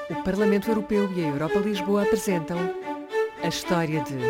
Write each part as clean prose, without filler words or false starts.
O Parlamento Europeu e a Europa Lisboa apresentam a história de...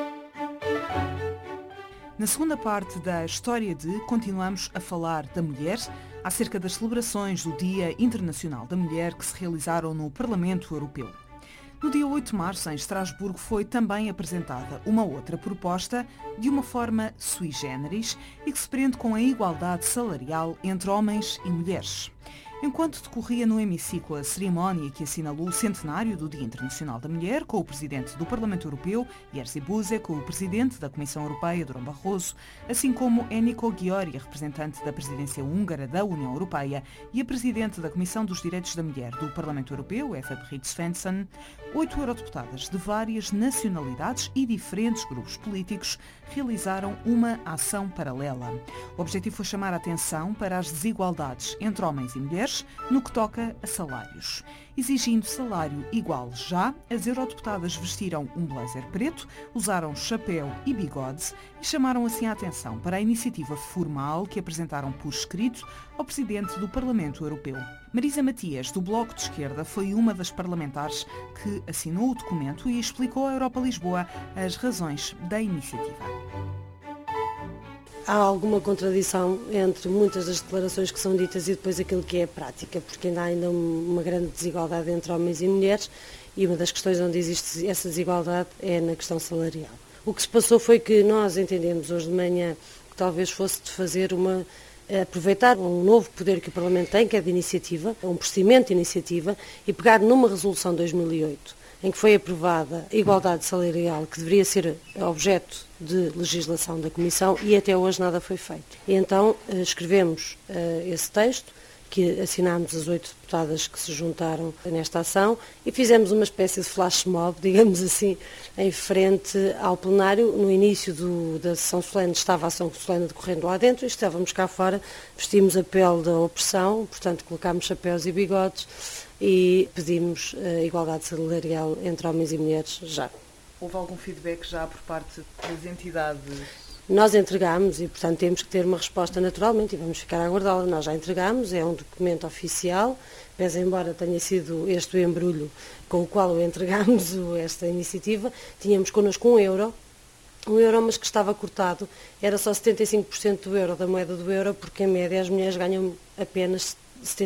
Na segunda parte da História de, continuamos a falar da mulher, acerca das celebrações do Dia Internacional da Mulher que se realizaram no Parlamento Europeu. No dia 8 de março, em Estrasburgo, foi também apresentada uma outra proposta de uma forma sui generis e que se prende com a igualdade salarial entre homens e mulheres. Enquanto decorria no hemiciclo a cerimónia que assinalou o centenário do Dia Internacional da Mulher, com o Presidente do Parlamento Europeu, Jerzy Buzek, o Presidente da Comissão Europeia, Durão Barroso, assim como Enikő Győri, representante da Presidência Húngara da União Europeia, e a Presidente da Comissão dos Direitos da Mulher do Parlamento Europeu, Eva Britt Svensson, 8 eurodeputadas de várias nacionalidades e diferentes grupos políticos realizaram uma ação paralela. O objetivo foi chamar a atenção para as desigualdades entre homens e mulheres no que toca a salários. Exigindo salário igual já, as eurodeputadas vestiram um blazer preto, usaram chapéu e bigode e chamaram assim a atenção para a iniciativa formal que apresentaram por escrito ao Presidente do Parlamento Europeu. Marisa Matias, do Bloco de Esquerda, foi uma das parlamentares que assinou o documento e explicou à Europa Lisboa as razões da iniciativa. Há alguma contradição entre muitas das declarações que são ditas e depois aquilo que é a prática, porque ainda há uma grande desigualdade entre homens e mulheres e uma das questões onde existe essa desigualdade é na questão salarial. O que se passou foi que nós entendemos hoje de manhã que talvez fosse de fazer aproveitar um novo poder que o Parlamento tem, que é de iniciativa, um procedimento de iniciativa, e pegar numa resolução de 2008, em que foi aprovada a igualdade salarial, que deveria ser objeto de legislação da Comissão, e até hoje nada foi feito. E então escrevemos esse texto, que assinámos as 8 deputadas que se juntaram nesta ação, e fizemos uma espécie de flash mob, digamos assim, em frente ao plenário. No início da sessão solene estava a sessão solene decorrendo lá dentro e estávamos cá fora, vestimos a pele da opressão, portanto colocámos chapéus e bigodes e pedimos a igualdade salarial entre homens e mulheres já. Houve algum feedback já por parte das entidades? Nós entregámos e, portanto, temos que ter uma resposta naturalmente e vamos ficar a aguardá-la. Nós já entregámos, é um documento oficial, pese embora tenha sido este o embrulho com o qual entregámos esta iniciativa. Tínhamos connosco um euro, mas que estava cortado, era só 75% do euro, da moeda do euro, porque em média as mulheres ganham apenas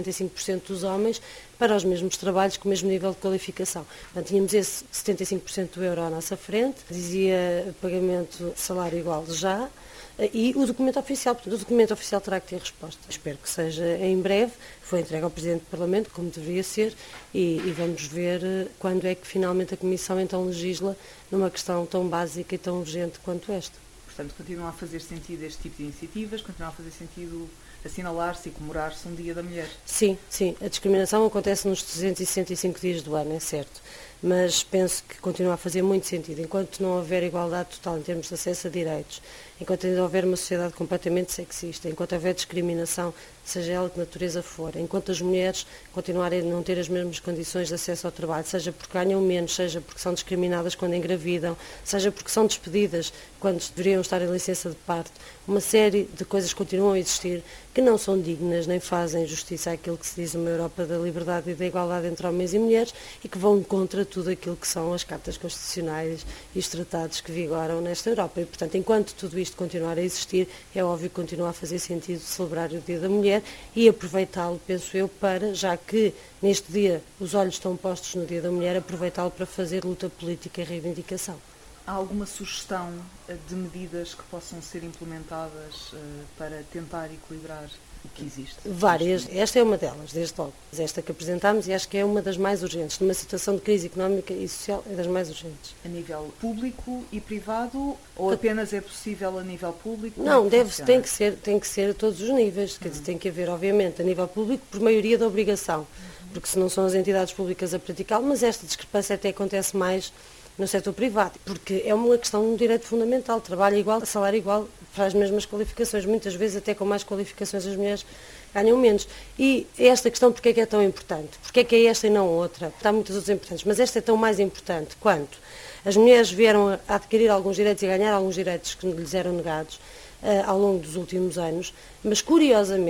75% dos homens para os mesmos trabalhos com o mesmo nível de qualificação. Portanto, tínhamos esse 75% do euro à nossa frente, dizia pagamento de salário igual já, e o documento oficial. Portanto, o documento oficial terá que ter resposta. Espero que seja em breve. Foi entregue ao Presidente do Parlamento, como deveria ser, e vamos ver quando é que finalmente a Comissão então legisla numa questão tão básica e tão urgente quanto esta. Portanto, continua a fazer sentido este tipo de iniciativas, continua a fazer sentido assinalar-se e comemorar-se um Dia da Mulher? Sim. A discriminação acontece nos 365 dias do ano, é certo. Mas penso que continua a fazer muito sentido. Enquanto não houver igualdade total em termos de acesso a direitos, enquanto ainda houver uma sociedade completamente sexista, enquanto houver discriminação, seja ela de natureza for, enquanto as mulheres continuarem a não ter as mesmas condições de acesso ao trabalho, seja porque ganham menos, seja porque são discriminadas quando engravidam, seja porque são despedidas quando deveriam estar em licença de parto, uma série de coisas continuam a existir que não são dignas nem fazem justiça àquilo que se diz uma Europa da liberdade e da igualdade entre homens e mulheres e que vão contra tudo aquilo que são as cartas constitucionais e os tratados que vigoram nesta Europa. E, portanto, enquanto tudo isto continuar a existir, é óbvio que continua a fazer sentido celebrar o Dia da Mulher e aproveitá-lo, penso eu, para, já que neste dia os olhos estão postos no Dia da Mulher, aproveitá-lo para fazer luta política e reivindicação. Há alguma sugestão de medidas que possam ser implementadas para tentar equilibrar o que existe? Várias. Esta é uma delas, desde logo. Esta que apresentámos e acho que é uma das mais urgentes. Numa situação de crise económica e social, é das mais urgentes. A nível público e privado ou apenas é possível a nível público? Não, tem que ser a todos os níveis. Quer dizer, tem que haver, obviamente, a nível público, por maioria da obrigação, porque senão são as entidades públicas a praticá-lo, mas esta discrepância até acontece mais no setor privado, porque é uma questão de um direito fundamental, trabalho igual, salário igual, para as mesmas qualificações, muitas vezes até com mais qualificações as mulheres ganham menos. E esta questão, porque é que é tão importante? Porque é que é esta e não outra? Há muitas outras importantes, mas esta é tão mais importante quanto as mulheres vieram a adquirir alguns direitos e a ganhar alguns direitos que lhes eram negados ao longo dos últimos anos, mas curiosamente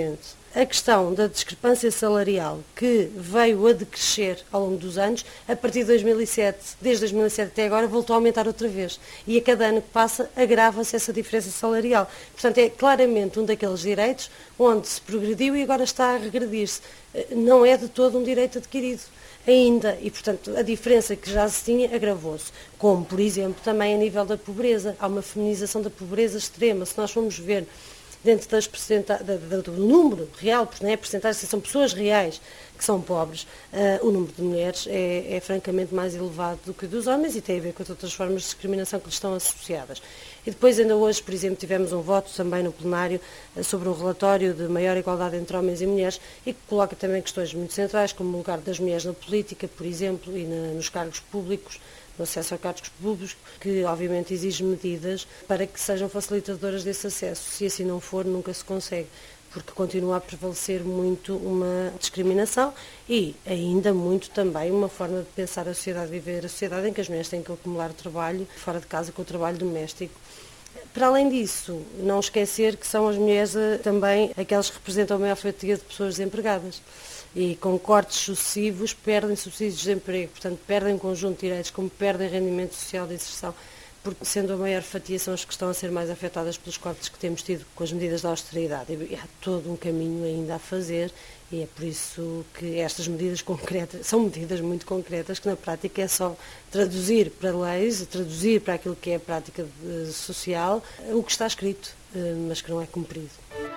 A questão da discrepância salarial que veio a decrescer ao longo dos anos, a partir de 2007, desde 2007 até agora, voltou a aumentar outra vez. E a cada ano que passa, agrava-se essa diferença salarial. Portanto, é claramente um daqueles direitos onde se progrediu e agora está a regredir-se. Não é de todo um direito adquirido ainda, e portanto a diferença que já se tinha agravou-se, como por exemplo também a nível da pobreza, há uma feminização da pobreza extrema. Se nós formos ver dentro do número real, porque não é percentagem, são pessoas reais que são pobres, o número de mulheres é francamente mais elevado do que dos homens e tem a ver com outras formas de discriminação que lhes estão associadas. E depois ainda hoje, por exemplo, tivemos um voto também no plenário sobre um relatório de maior igualdade entre homens e mulheres e que coloca também questões muito centrais, como o lugar das mulheres na política, por exemplo, e nos cargos públicos, no acesso a cargos públicos, que obviamente exige medidas para que sejam facilitadoras desse acesso. Se assim não for, nunca se consegue, porque continua a prevalecer muito uma discriminação e ainda muito também uma forma de pensar a sociedade, viver a sociedade em que as mulheres têm que acumular trabalho fora de casa com o trabalho doméstico. Para além disso, não esquecer que são as mulheres também aquelas que representam a maior fatia de pessoas desempregadas. E com cortes sucessivos perdem subsídios de desemprego, portanto perdem um conjunto de direitos, como perdem rendimento social de inserção, porque sendo a maior fatia são as que estão a ser mais afetadas pelos cortes que temos tido com as medidas de austeridade. E há todo um caminho ainda a fazer e é por isso que estas medidas concretas, são medidas muito concretas, que na prática é só traduzir para leis, traduzir para aquilo que é a prática social, o que está escrito, mas que não é cumprido.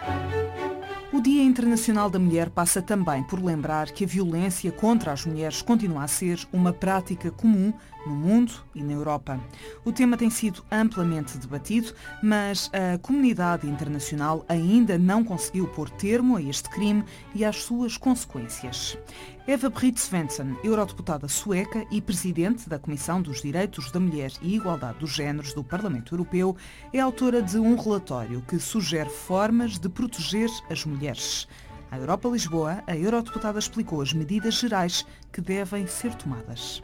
O Dia Internacional da Mulher passa também por lembrar que a violência contra as mulheres continua a ser uma prática comum no mundo e na Europa. O tema tem sido amplamente debatido, mas a comunidade internacional ainda não conseguiu pôr termo a este crime e às suas consequências. Eva Britt Svensson, eurodeputada sueca e presidente da Comissão dos Direitos da Mulher e Igualdade dos Géneros do Parlamento Europeu, é autora de um relatório que sugere formas de proteger as mulheres. À Europa Lisboa, a eurodeputada explicou as medidas gerais que devem ser tomadas.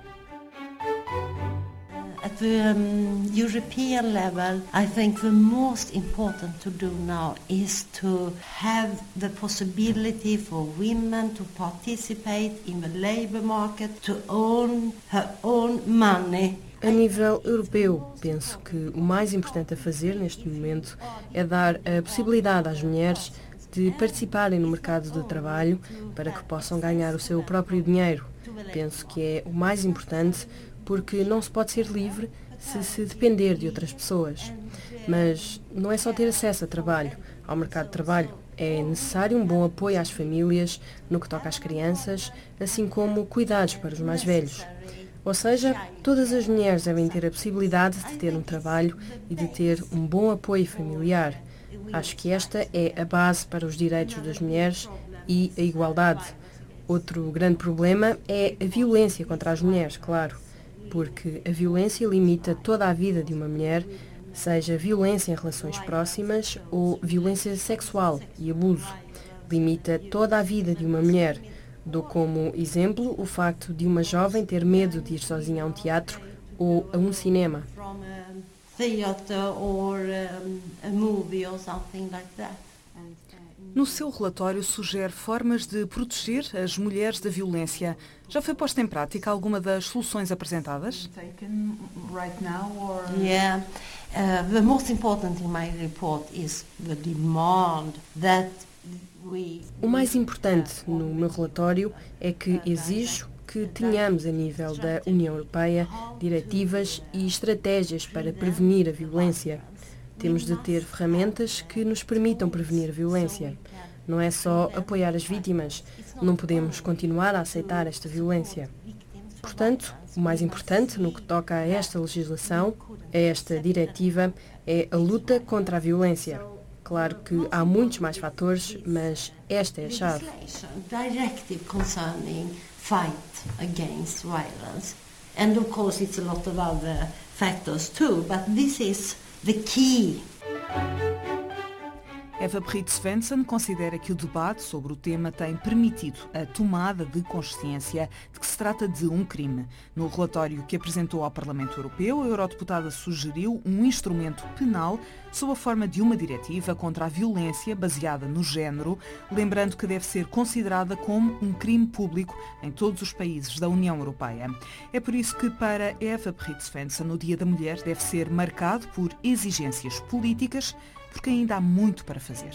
At the European level, I think the most important to do now is to have the possibility for women to participate in the labour market, to earn her own money. A nível europeu, penso que o mais importante a fazer neste momento é dar a possibilidade às mulheres de participarem no mercado de trabalho para que possam ganhar o seu próprio dinheiro. Penso que é o mais importante porque não se pode ser livre se depender de outras pessoas. Mas não é só ter acesso a trabalho, ao mercado de trabalho. É necessário um bom apoio às famílias no que toca às crianças, assim como cuidados para os mais velhos. Ou seja, todas as mulheres devem ter a possibilidade de ter um trabalho e de ter um bom apoio familiar. Acho que esta é a base para os direitos das mulheres e a igualdade. Outro grande problema é a violência contra as mulheres, claro, porque a violência limita toda a vida de uma mulher, seja violência em relações próximas ou violência sexual e abuso. Limita toda a vida de uma mulher. Dou como exemplo o facto de uma jovem ter medo de ir sozinha a um teatro ou a um cinema. No seu relatório sugere formas de proteger as mulheres da violência. Já foi posta em prática alguma das soluções apresentadas? Yeah, the most important in my report is the demand that O mais importante no meu relatório é que exijo que tenhamos a nível da União Europeia diretivas e estratégias para prevenir a violência. Temos de ter ferramentas que nos permitam prevenir a violência. Não é só apoiar as vítimas, não podemos continuar a aceitar esta violência. Portanto, o mais importante no que toca a esta legislação, a esta diretiva, é a luta contra a violência. Claro que há muitos mais fatores, mas esta é a chave. Directive concerning fight against violence. And of course it's a lot of other factors too, but this is the key. Eva Britt Svensson considera que o debate sobre o tema tem permitido a tomada de consciência de que se trata de um crime. No relatório que apresentou ao Parlamento Europeu, a eurodeputada sugeriu um instrumento penal sob a forma de uma diretiva contra a violência baseada no género, lembrando que deve ser considerada como um crime público em todos os países da União Europeia. É por isso que, para Eva Britt Svensson, o Dia da Mulher deve ser marcado por exigências políticas, porque ainda há muito para fazer.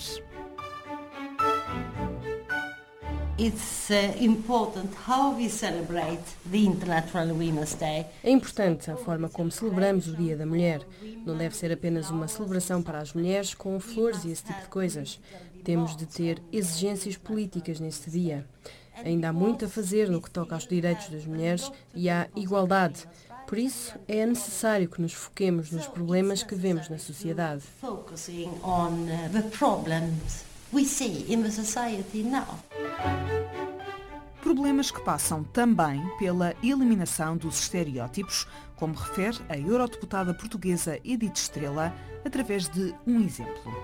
It's important how we celebrate the International Women's Day. É importante a forma como celebramos o Dia da Mulher. Não deve ser apenas uma celebração para as mulheres com flores e esse tipo de coisas. Temos de ter exigências políticas neste dia. Ainda há muito a fazer no que toca aos direitos das mulheres e à igualdade. Por isso, é necessário que nos foquemos nos problemas que vemos na sociedade. Focusing on the problems we see in the society now. Problemas que passam também pela eliminação dos estereótipos, como refere a eurodeputada portuguesa Edith Estrela, através de um exemplo.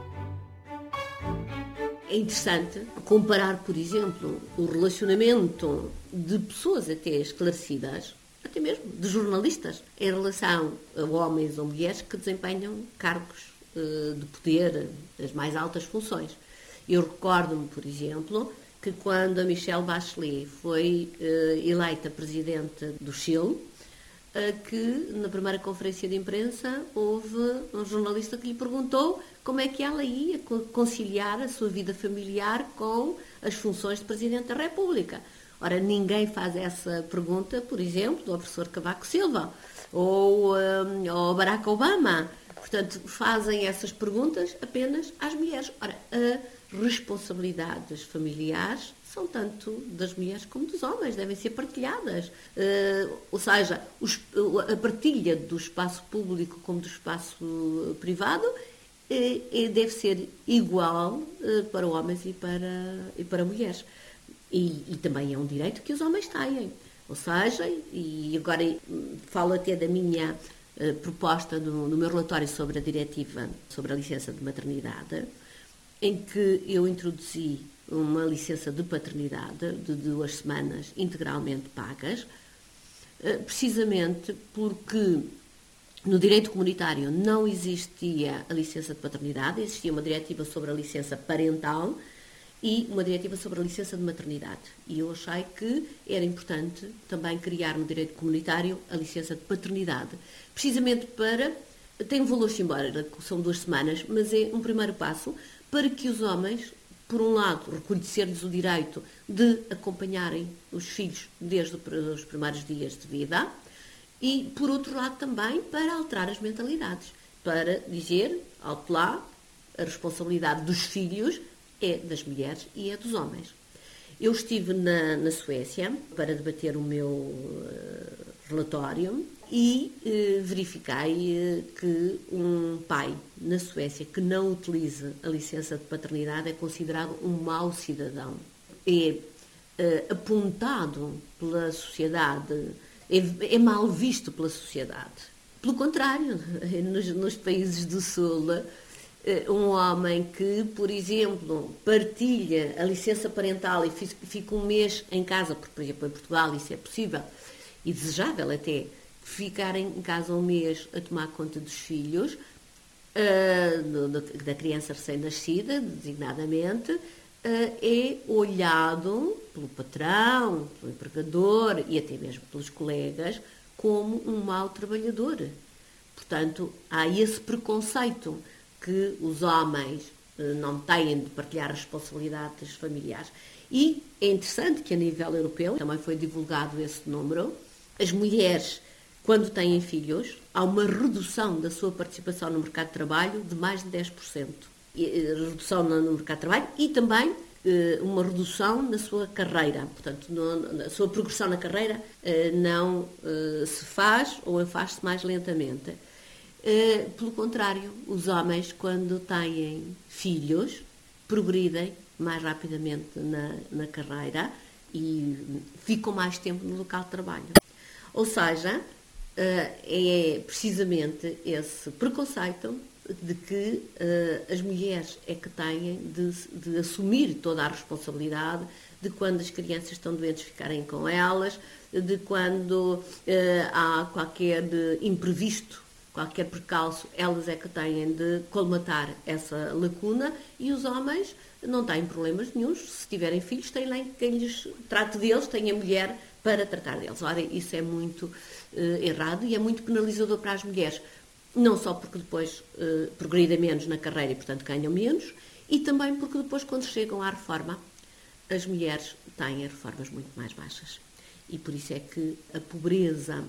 É interessante comparar, por exemplo, o relacionamento de pessoas até esclarecidas, até mesmo de jornalistas, em relação a homens ou mulheres que desempenham cargos de poder, as mais altas funções. Eu recordo-me, por exemplo, que quando a Michelle Bachelet foi eleita presidente do Chile, que na primeira conferência de imprensa houve um jornalista que lhe perguntou como é que ela ia conciliar a sua vida familiar com as funções de Presidente da República. Ora, ninguém faz essa pergunta, por exemplo, ao professor Cavaco Silva ou ao Barack Obama. Portanto, fazem essas perguntas apenas às mulheres. Ora, as responsabilidades familiares são tanto das mulheres como dos homens, devem ser partilhadas. Ou seja, a partilha do espaço público como do espaço privado deve ser igual para homens e para mulheres. E também é um direito que os homens têm. Ou seja, e agora falo até da minha proposta no meu relatório sobre a diretiva sobre a licença de maternidade, em que eu introduzi uma licença de paternidade de 2 semanas integralmente pagas, precisamente porque no direito comunitário não existia a licença de paternidade, existia uma diretiva sobre a licença parental e uma diretiva sobre a licença de maternidade. E eu achei que era importante também criar no direito comunitário a licença de paternidade, precisamente para, tem um valor simbólico, são 2 semanas, mas é um primeiro passo para que os homens, por um lado, reconhecer-lhes o direito de acompanharem os filhos desde os primeiros dias de vida e, por outro lado, também para alterar as mentalidades, para dizer, alto lá, a responsabilidade dos filhos é das mulheres e é dos homens. Eu estive na Suécia para debater o meu relatório e verifiquei que um pai na Suécia que não utiliza a licença de paternidade é considerado um mau cidadão. É apontado pela sociedade, é mal visto pela sociedade. Pelo contrário, nos países do Sul, um homem que, por exemplo, partilha a licença parental e fica um mês em casa, porque, por exemplo, em Portugal isso é possível e desejável até, ficar em casa um mês a tomar conta dos filhos, da criança recém-nascida, designadamente, é olhado pelo patrão, pelo empregador e até mesmo pelos colegas como um mau trabalhador. Portanto, há esse preconceito que os homens não têm de partilhar responsabilidades familiares. E é interessante que a nível europeu também foi divulgado esse número. As mulheres, quando têm filhos, há uma redução da sua participação no mercado de trabalho de mais de 10%. Redução no mercado de trabalho e também uma redução na sua carreira. Portanto, a sua progressão na carreira não se faz ou faz-se mais lentamente. Pelo contrário, os homens, quando têm filhos, progridem mais rapidamente na carreira e ficam mais tempo no local de trabalho. Ou seja, é precisamente esse preconceito de que as mulheres é que têm de assumir toda a responsabilidade de quando as crianças estão doentes ficarem com elas, de quando há qualquer imprevisto, qualquer percalço, elas é que têm de colmatar essa lacuna, e os homens não têm problemas nenhuns. Se tiverem filhos, têm lá quem lhes trate deles, têm a mulher para tratar deles. Ora, isso é muito errado e é muito penalizador para as mulheres. Não só porque depois progridem menos na carreira e, portanto, ganham menos, e também porque depois, quando chegam à reforma, as mulheres têm reformas muito mais baixas. E por isso é que a pobreza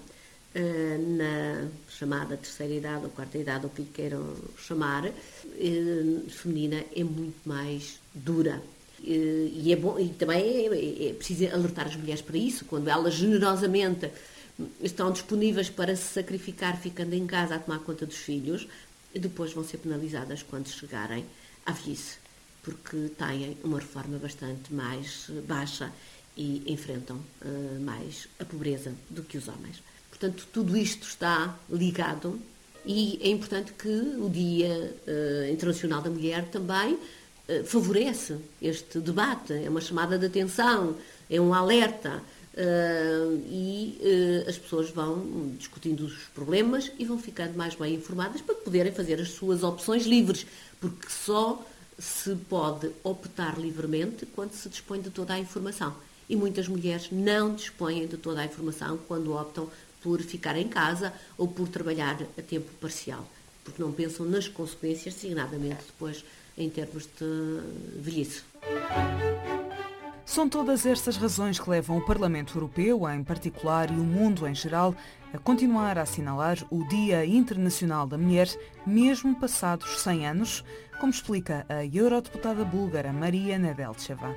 na chamada terceira idade ou quarta idade, ou o que queiram chamar, feminina, é muito mais dura. E é bom, e também é preciso alertar as mulheres para isso, quando elas generosamente estão disponíveis para se sacrificar ficando em casa a tomar conta dos filhos, depois vão ser penalizadas quando chegarem à velhice, porque têm uma reforma bastante mais baixa e enfrentam mais a pobreza do que os homens. Portanto, tudo isto está ligado, e é importante que o Dia Internacional da Mulher também favorece este debate, é uma chamada de atenção, é um alerta, e as pessoas vão discutindo os problemas e vão ficando mais bem informadas para poderem fazer as suas opções livres, porque só se pode optar livremente quando se dispõe de toda a informação. E muitas mulheres não dispõem de toda a informação quando optam por ficar em casa ou por trabalhar a tempo parcial, porque não pensam nas consequências, designadamente depois em termos de velhice. São todas estas razões que levam o Parlamento Europeu, em particular, e o mundo em geral, a continuar a assinalar o Dia Internacional da Mulher, mesmo passados 100 anos, como explica a eurodeputada búlgara Maria Nedelcheva.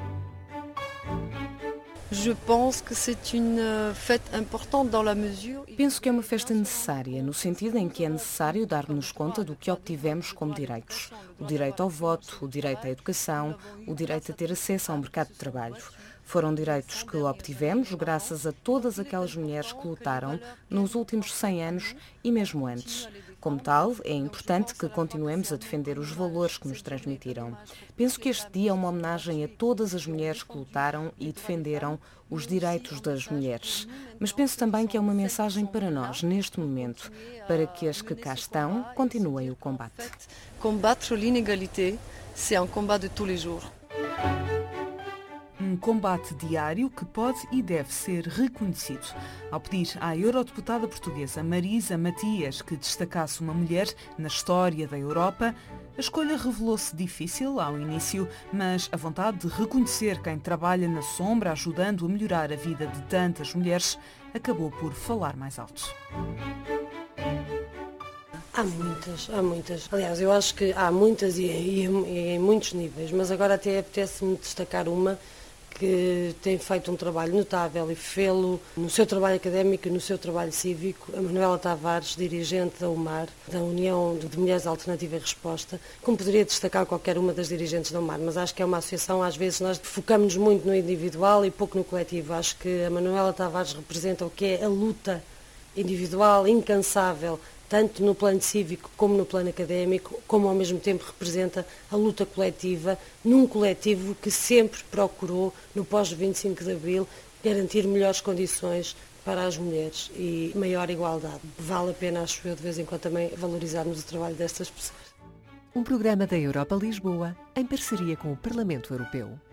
Penso que é uma festa necessária, no sentido em que é necessário dar-nos conta do que obtivemos como direitos. O direito ao voto, o direito à educação, o direito a ter acesso ao mercado de trabalho. Foram direitos que obtivemos graças a todas aquelas mulheres que lutaram nos últimos 100 anos e mesmo antes. Como tal, é importante que continuemos a defender os valores que nos transmitiram. Penso que este dia é uma homenagem a todas as mulheres que lutaram e defenderam os direitos das mulheres. Mas penso também que é uma mensagem para nós, neste momento, para que as que cá estão continuem o combate. Combattre l'inégalité, c'est un combat de tous les jours. Um combate diário que pode e deve ser reconhecido. Ao pedir à eurodeputada portuguesa Marisa Matias que destacasse uma mulher na história da Europa, a escolha revelou-se difícil ao início, mas a vontade de reconhecer quem trabalha na sombra ajudando a melhorar a vida de tantas mulheres acabou por falar mais alto. Há muitas. Aliás, eu acho que há muitas e em muitos níveis, mas agora até apetece-me destacar uma que tem feito um trabalho notável e fê-lo no seu trabalho académico e no seu trabalho cívico, a Manuela Tavares, dirigente da UMAR, da União de Mulheres Alternativa e Resposta, como poderia destacar qualquer uma das dirigentes da UMAR, mas acho que é uma associação, às vezes nós focamos-nos muito no individual e pouco no coletivo. Acho que a Manuela Tavares representa o que é a luta individual, incansável, tanto no plano cívico como no plano académico, como ao mesmo tempo representa a luta coletiva, num coletivo que sempre procurou, no pós-25 de Abril, garantir melhores condições para as mulheres e maior igualdade. Vale a pena, acho eu, de vez em quando também valorizarmos o trabalho destas pessoas. Um programa da Europa Lisboa, em parceria com o Parlamento Europeu.